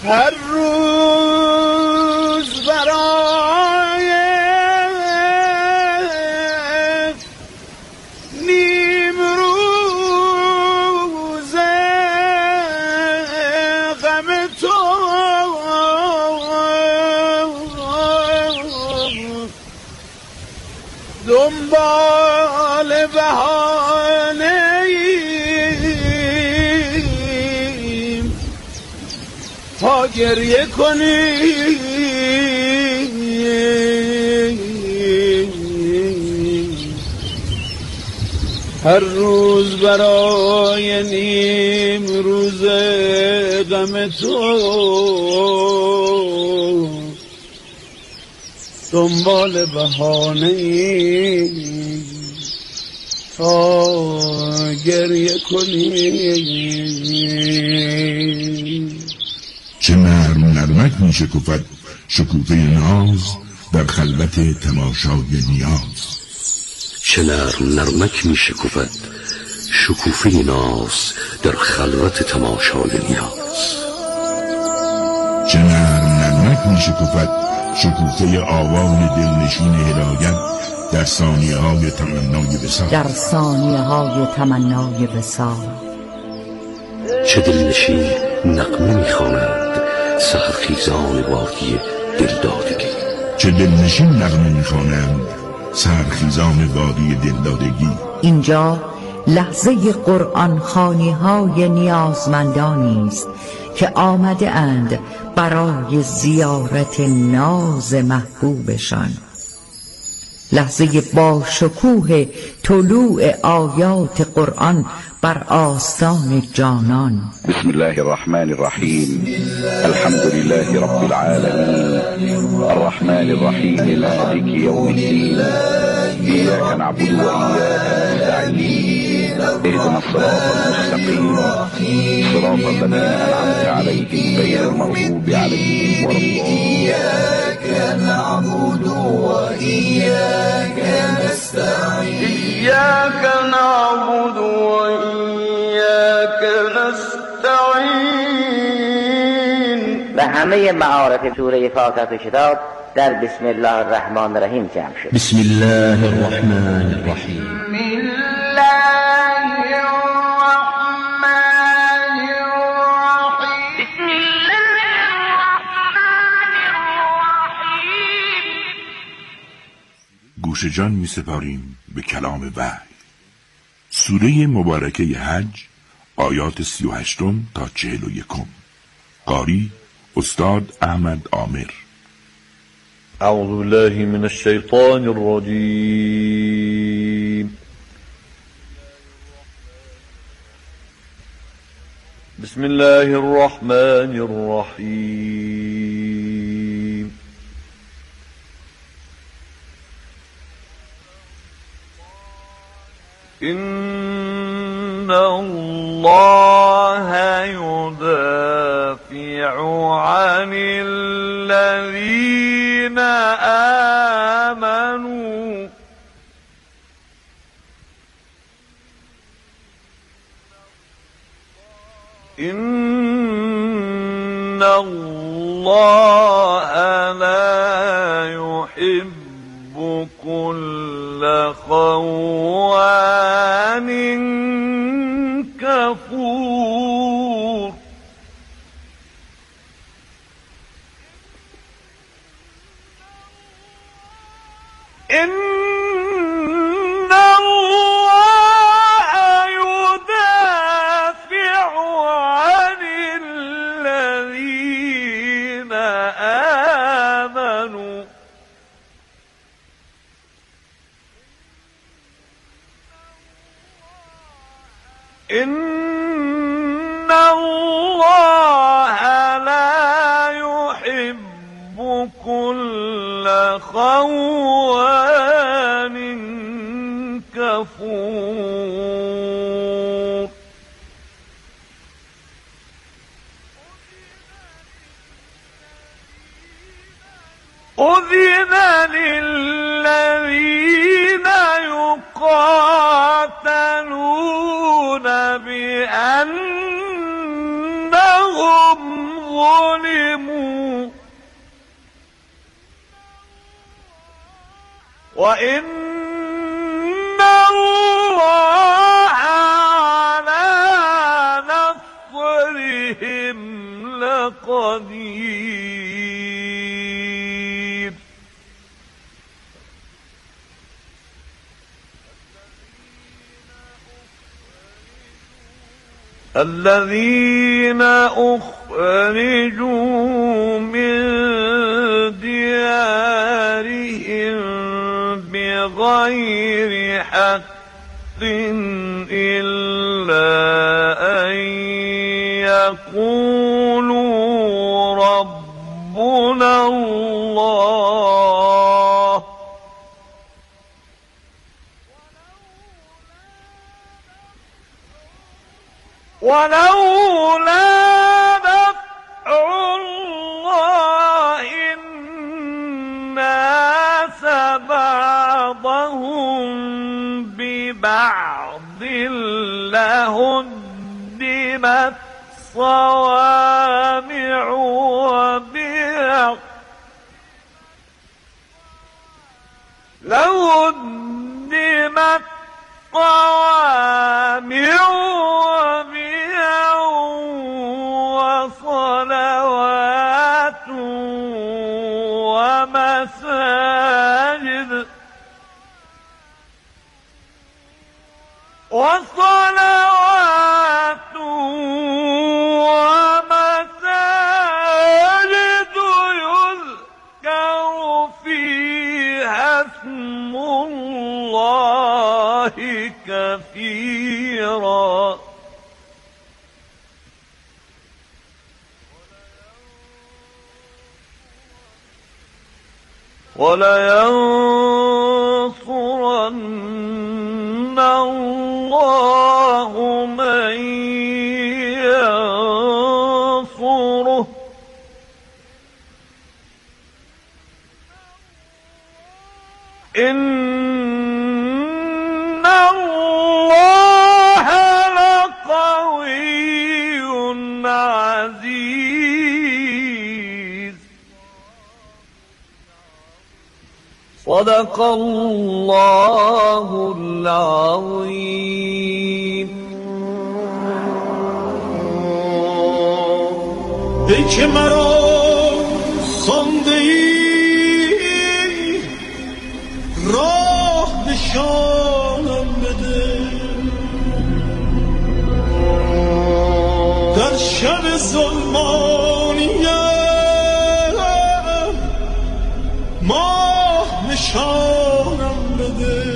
هر روز برای نیم روز غم تو دنبال بهانه ایم تا گریه کنیم. هر روز برای نیم روز غم تو دنبال بهانه ایم تا گریه کنیم. چه نرم نرمک می شکفد شکوفه ناز در خلوت تماشای نیاز. چه نرم نرمک می شکفد شکوفه ناز در خلوت تماشای نیاز. چه نرم نرمک می شکفد شکوفه آوای دلنشین هدایت در ثانیه های تمنای وصال. در ثانیه های تمنای وصال. چه دلنشین نغمه می‌خوانند سحرخیزان وادی دلدادگی. چه دلنشین نغمه می‌خوانند سحرخیزان وادی دلدادگی. اینجا لحظه قرآن خوانی های نیازمندانی است که آمده اند برای زیارت ناز محبوبشان. لحظه با شکوه طلوع آیات قرآن بر آستان جانان. بسم الله الرحمن الرحیم. الحمد لله رب العالمین الرحمن الرحیم مالک یوم الدین. ایاک نعبد و ایاک نستعین. اهدنا الصراط المستقیم صراط الذین انعمت علیهم غیر المغضوب علیهم ولا الضالین. إياك نعبد وإياك نستعين. إياك نعبد وإياك نستعين. و همه معارف سوره فاتحه کتاب در بسم الله الرحمن الرحیم جمع شد. بسم الله الرحمن الرحیم. گوش جان می سپاریم به کلام وحی. سوره مبارکه حج آیات 38 تا 41. قاری استاد احمد عامر. اعوذ بالله من الشیطان الرجیم. بسم الله الرحمن الرحیم. إن الله يدافع عن الذين آمنوا إن الله لا يحب كل خوان كفور. إن الله يدافع عن الذين آمنوا إن الله لا يحب كل خوان كفور. أذن للذين يقاتلون بأنهم ظلموا وإن الله على نصرهم لقدير الذين أخرجوا من ديارهم بغير حق إلا أن يقولوا ربنا الله ولولا دفع الله الناس بعضهم ببعض لهدمت صوامع وبيع وبيع وصلوات ومساجد يذكر فيها اسم الله كثيرا ولينصرن الله من ينصره إن الله لقوي عزيز صدق الله العظيم. ای که مرا خوانده ای راه نشانم بده، در شب ظلمانیم ماه نشانم بده.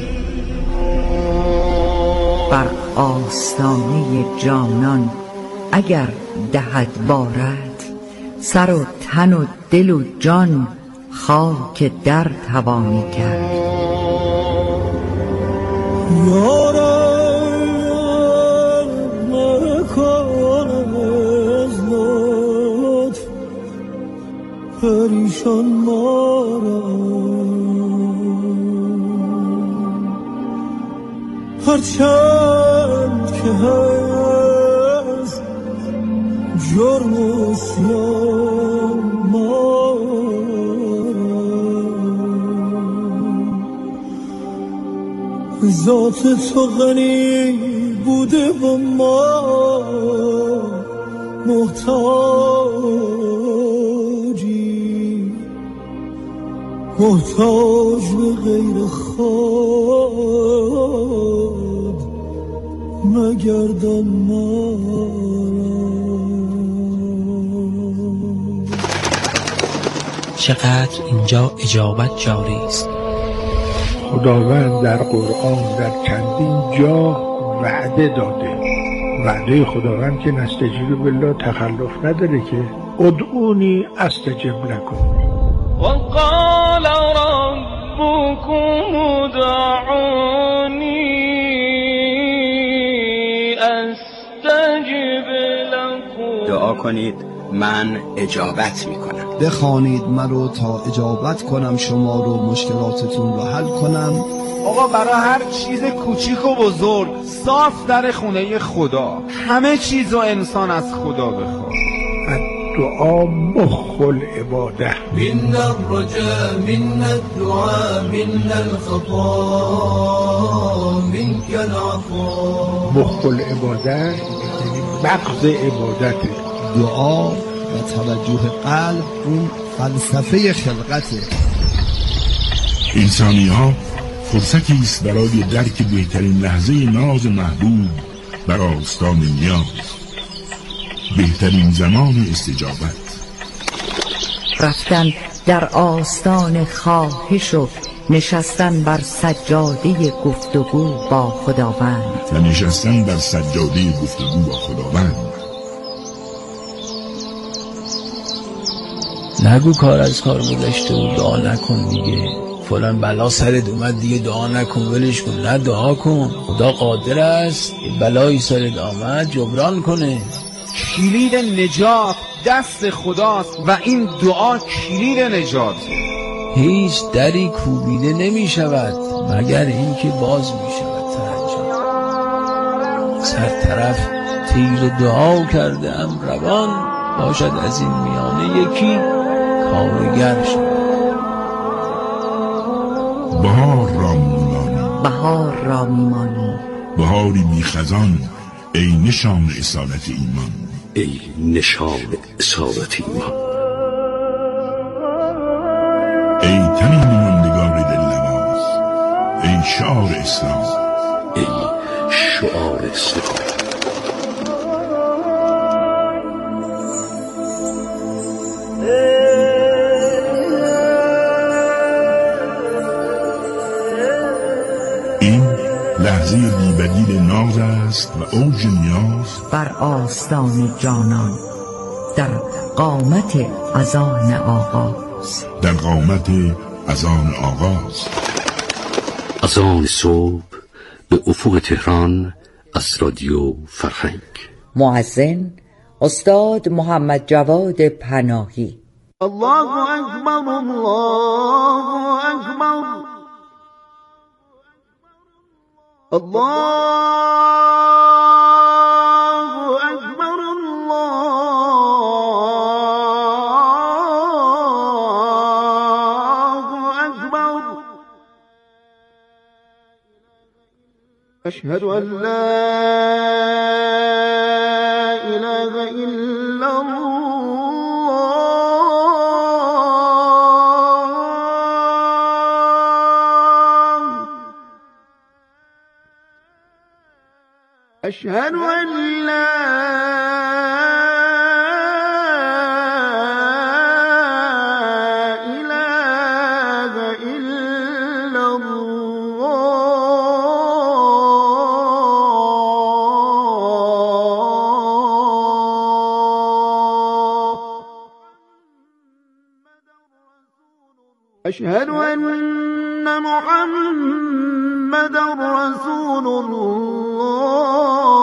بر آستانه جانان اگر دهد بارد، سر و تن و دل و جان خاک در توانی کرد. یارم مکن از لطف پریشان مارم، هرچند که هست جرم و عصیان مارم، ذات تو غنی بوده و ما محتاجی، محتاج به غیر خود مگردان مارم. چقدر اینجا اجابت جاری است. خداوند در قرآن در چندین جا وعده داده. وعده خداوند که نستجیب بالله تخلف نداره که ادعونی استجب لکم. وقال ربكم ادعوني استجب لكم. دعا کنید من اجابت میکنم. بخوانید مرا تا اجابت کنم شما رو، مشکلاتتون رو حل کنم. آقا برای هر چیز کوچیک و بزرگ صاف در خونه خدا، همه چیز و انسان از خدا بخواد. دعا مخ العباده. منا الرجاء منا الدعاء منا الخطا منك العطاء. مخ العباده یعنی مغز عبادته. دعا و توجه قلب اون فلسفه خلقته. انسانی ها فرصتی است برای درک بهترین لحظه ناز محبوب بر آستان نیاز، بهترین زمان استجابت. رفتن در آستان خواهش و نشستن بر سجاده گفتگو با خداوند. و نشستن بر سجاده گفتگو با خداوند. نگو کار از کار گذشته و دعا نکن دیگه، فلان بلا سرت اومد دیگه دعا نکن، ولش کن. نه، دعا کن، خدا قادر است بلایی سرت آمد جبران کنه. کلید نجات دست خداست و این دعا کلید نجات. هیچ دری کوبیده نمی شود مگر این که باز می شود ترجمه. سر طرف تیر دعا کرده ام روان، باشد از این میانه یکی کارگر شد. بهار را میمانی، بهار را میمانی، بهاری بی خزان، ای نشان اصالت ایمان، ای نشان اصالت ایمان، ای تمیم ماندگار دلنواز، ای شعار اسلام، ای شعار اسلام. لحظه بی‌بدیل ناز است و اوج نیاز بر آستان جانان، در قامت اذان آغاز، در قامت اذان آغاز. اذان صبح به افق تهران از رادیو فرهنگ. مؤذن استاد محمد جواد پناهی. الله اکبر الله اکبر الله اکبر الله اکبر. اشهد ان لا اله الا أشهد أن لا إله إلا الله. أشهد أن محمدا رسول الله.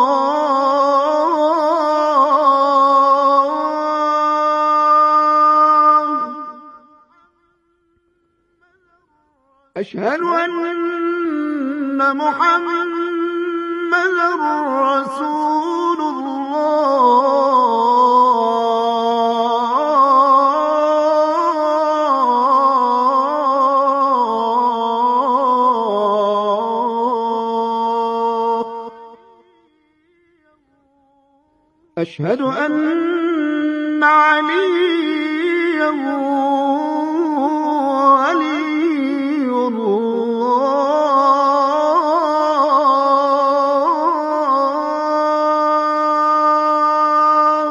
أشهد أن محمدا رسول الله. أشهد أن عليا ولي الله.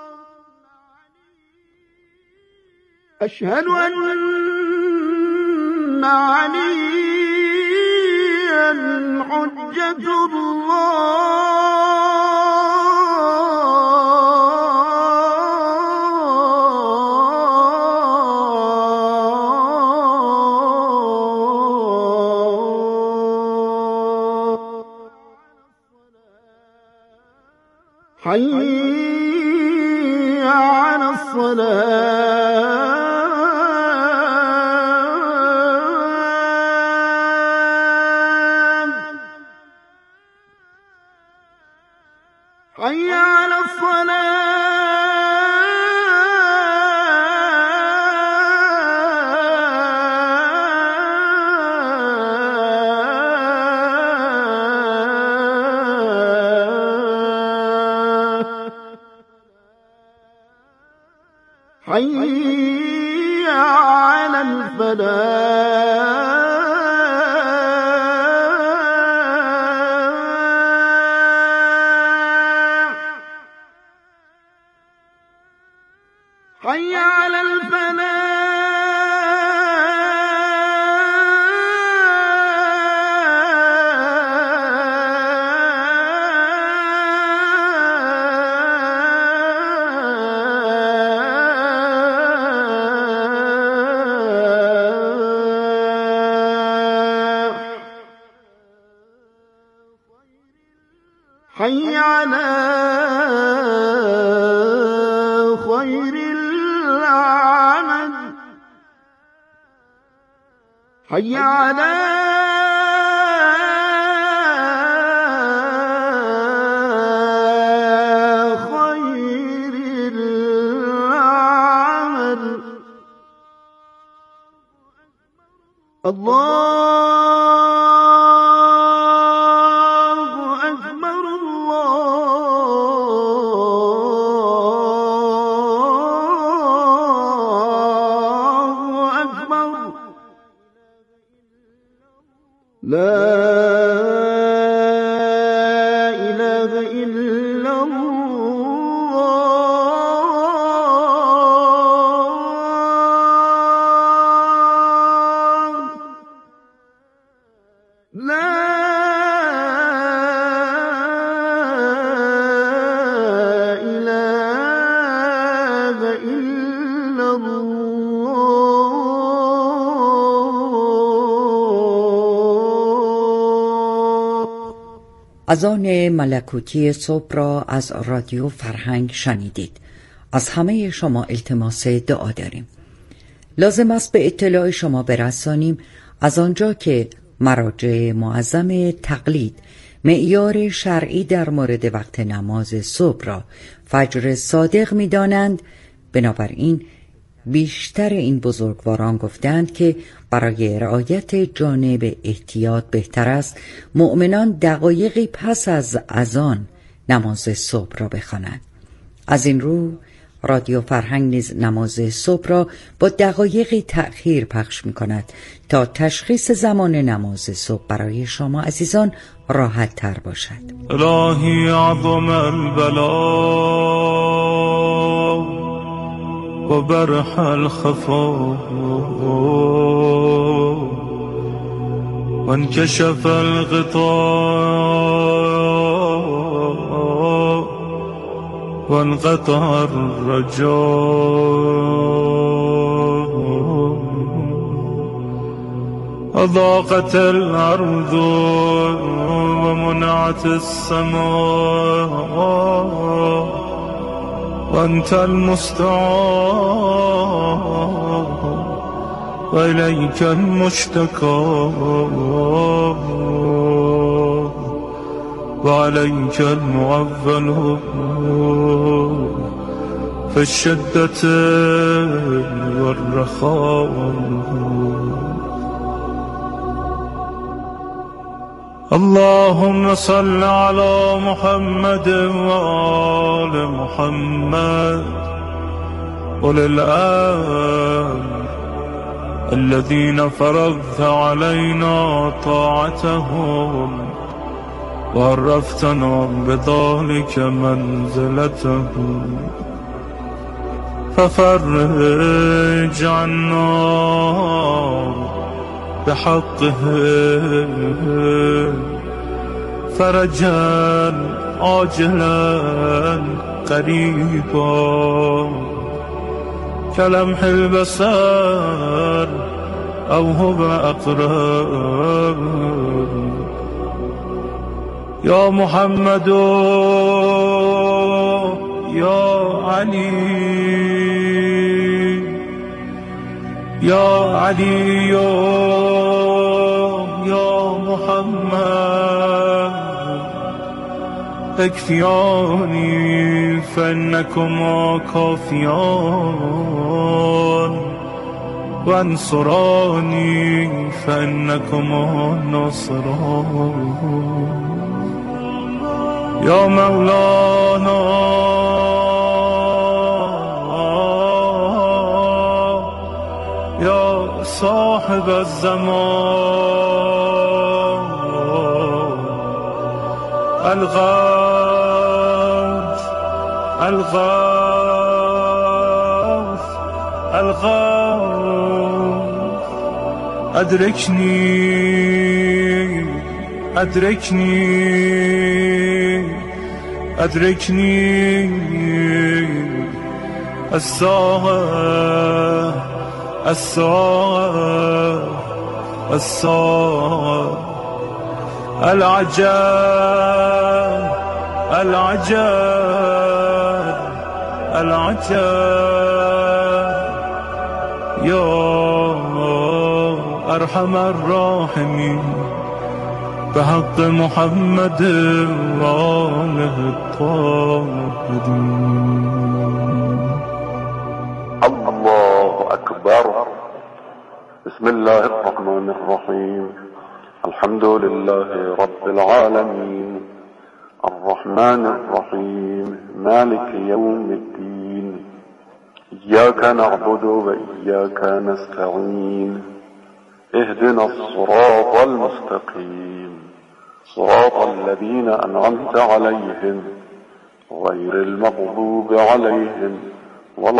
أشهد أن عليا حجة الله. حي على الصلاة. حي على الصلاة. حي على الفلاح حي على حي على خير العمل حي على خير العمل لا إله إلا الله لا إله إلا اذان ملکوتی صبح را از رادیو فرهنگ شنیدید. از همه شما التماس دعا داریم. لازم است به اطلاع شما برسانیم از آنجا که مراجع معظم تقلید معیار شرعی در مورد وقت نماز صبح را فجر صادق می دانند، بنابراین بیشتر این بزرگواران گفتند که برای رعایت جانب احتیاط بهتر است مؤمنان دقایقی پس از اذان نماز صبح را بخوانند. از این رو رادیو فرهنگ نیز نماز صبح را با دقایقی تأخیر پخش می کند تا تشخیص زمان نماز صبح برای شما عزیزان راحت تر باشد. الهی عظم البلا وبرح الخفا وانكشف الغطاء وانقطع الرجاء أضاقت الأرض ومنعت السماء وأنت المستعان وإليك المشتكى وعليك المعول في الشدة والرخاء. اللهم صل على محمد وآل محمد أولي الأمر الذين فرضت علينا طاعتهم وعرفتنا بذلك منزلتهم ففرج عنا بحقه فرجا عاجلا قريبا كلمح البصر أو هو أقرب. يا محمد يا علي يا علي يا محمد اكفياني فإنكما كافيان وانصراني فإنكما ناصران. يا مولانا صاحب الزمان الغوث الغوث الغوث أدركني أدركني أدركني الساعة الساعة الساعة العجاب العجاب العجاب يا أرحم الراحمين بحق محمد وآله الطاهرين. الله أكبر. بسم الله الرحمن الرحيم. الحمد لله رب العالمين الرحمن الرحيم مالك يوم الدين إياك نعبد وإياك نستعين اهدنا الصراط المستقيم صراط الذين أنعمت عليهم غير المغضوب عليهم ولا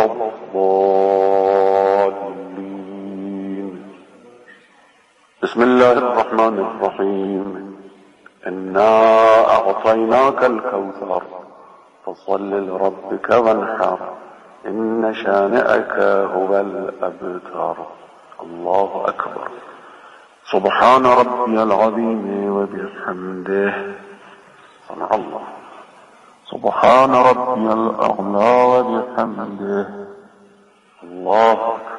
الضالين. بسم الله الرحمن الرحيم. إنا أعطيناك الكوثر فصل لربك وانحر إن شانئك هو الأبتر. الله أكبر. سبحان ربي العظيم وبحمده. صنع الله. سبحان ربي الأعلى وبحمده. الله أكبر.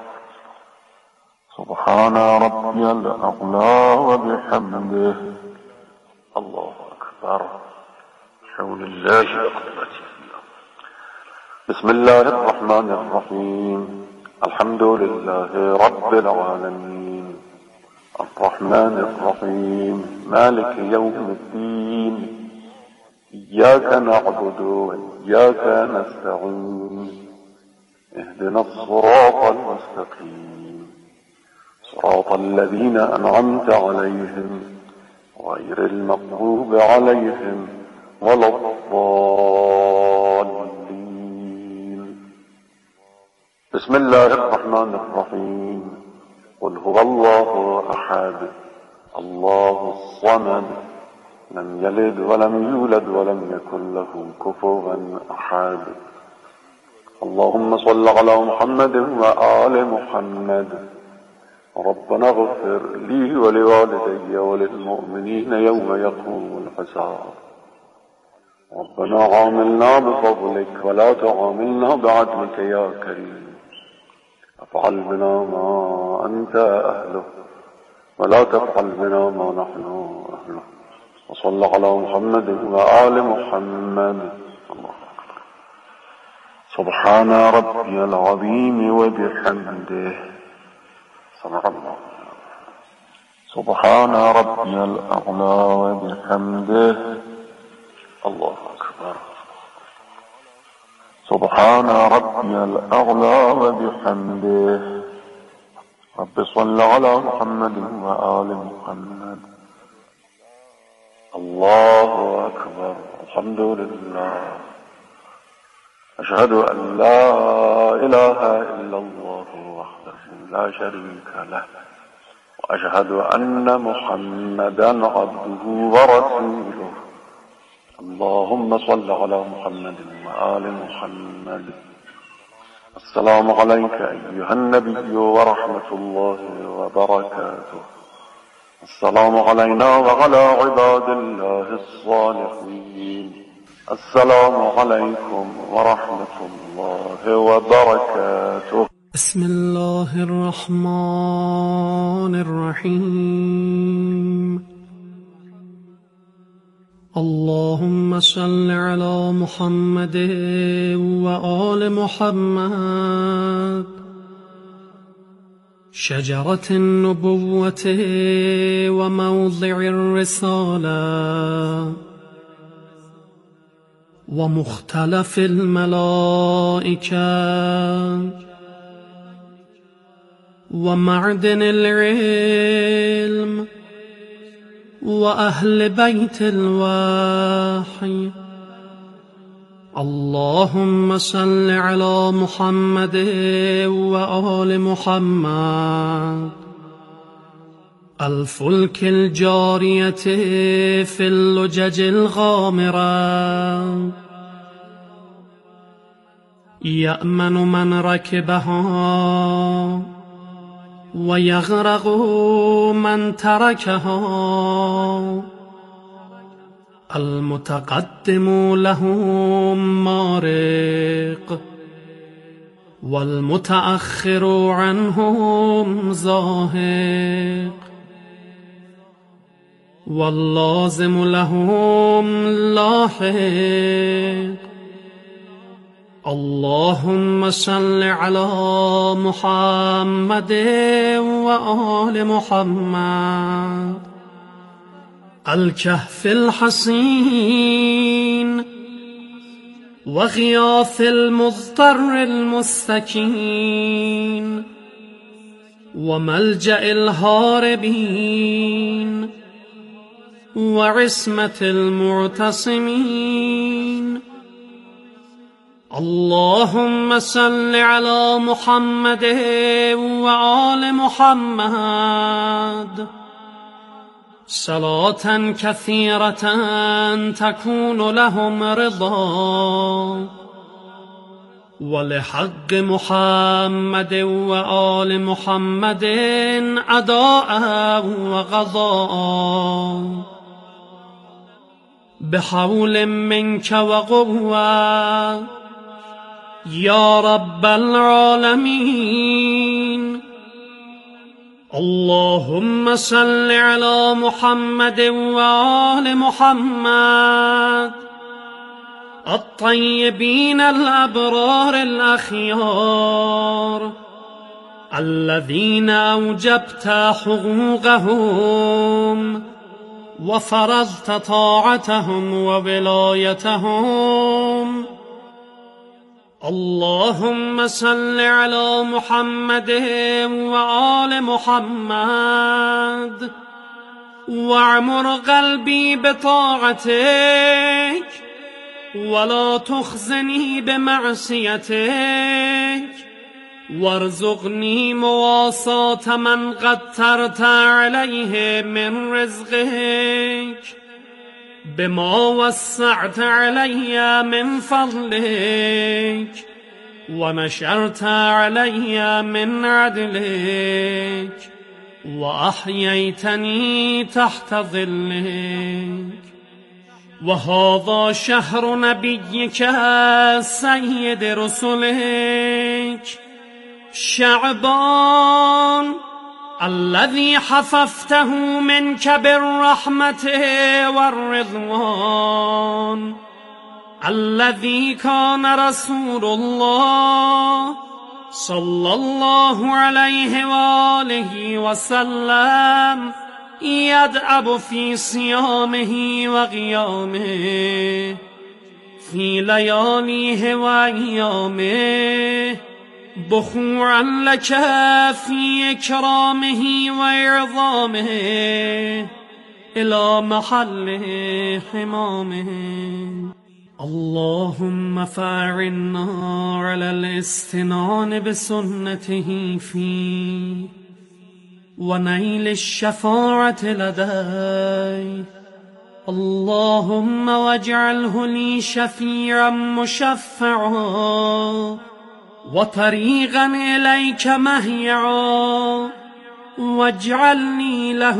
سبحان ربي الأعلى وبحمده. الله أكبر. حول الله وقوته. بسم الله الرحمن الرحيم. الحمد لله رب العالمين الرحمن الرحيم مالك يوم الدين إياك نعبد وإياك نستعين اهدنا الصراط المستقيم صراط الذين أنعمت عليهم غير المغضوب عليهم ولا الضالين. بسم الله الرحمن الرحيم. قل هو الله أحد الله الصمد لم يلد ولم يولد ولم يكن له كفوا أحد. اللهم صل على محمد وآل محمد. ربنا اغفر لي ولوالدي وللمؤمنين يوم يقوم الحساب. ربنا عاملنا بفضلك ولا تعاملنا بعدلك يا كريم. افعل بنا ما أنت أهله ولا تفعل بنا ما نحن أهله. وصل على محمد وآل محمد. الله أكبر. سبحان ربي العظيم وبحمده. سمع الله. سبحان ربي الأعلى وبحمده. الله أكبر. سبحان ربي الأعلى وبحمده. رب صل على محمد وآل محمد. الله أكبر. الحمد لله. أشهد أن لا إله إلا الله وحده لا شريك له وأشهد أن محمدا عبده ورسوله. اللهم صل على محمد وآل محمد. السلام عليك أيها النبي ورحمة الله وبركاته. السلام علينا وعلى عباد الله الصالحين. السلام عليكم ورحمة الله وبركاته. بسم الله الرحمن الرحيم. اللهم صل على محمد وآل محمد. شجرة النبوة وموضع الرسالة ومختلف الملائكة ومعدن العلم وأهل بيت الوحي. اللهم صل على محمد وآل محمد. الفلك الجارية في اللجج الغامرة يأمن من ركبها ويغرق من تركها. المتقدم لهم مارق والمتأخر عنهم زاهق، واللازم لهم لاحق. اللهم صل على محمد وآل محمد. الكهف الحصين وغياث المضطر المستكين وملجأ الهاربين وعصمة المعتصمين. اللهم صل على محمد وآل محمد صلاة كثيرة تكون لهم رضا، ولحق محمد وآل محمد أداء وقضاء. بحول منك وقوة يا رب العالمين. اللهم صل على محمد وآل محمد الطيبين الأبرار الأخيار الذين أوجبت حقوقهم وفرضت طاعتهم وولايتهم. اللهم صل على محمد وآل محمد واعمر قلبي بطاعتك ولا تخزني بمعصيتك، وارزقني مواساة من قدرت عليه من رزقك بما وسعت علي من فضلك ونشرت علي من عدلك وأحييتني تحت ظلك. وهذا شهر نبيك سيد رسلك شعبان الذي حففته منك بالرحمة والرضوان، الذي كان رسول الله صلى الله عليه وآله وسلم يدأب في صيامه وقيامه في لياليه وأيامه بخوعا لك في إكرامه وإعظامه إلى محل حمامه. اللهم فأعنا على الاستنان بسنته فيه ونيل الشفاعة لديه. اللهم واجعله لي شفيعا مشفعا وطريقا إليك مهيعا، واجعلني له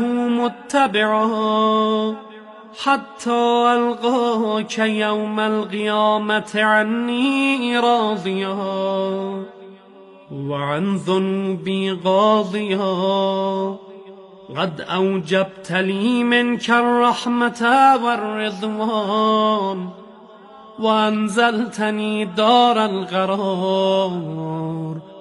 متبعا حتى ألقاك يوم القيامة عني راضيا وعن ذنوبي غاضيا. قد أوجبت لي منك الرحمة والرضوان وأنزلتني دار القرار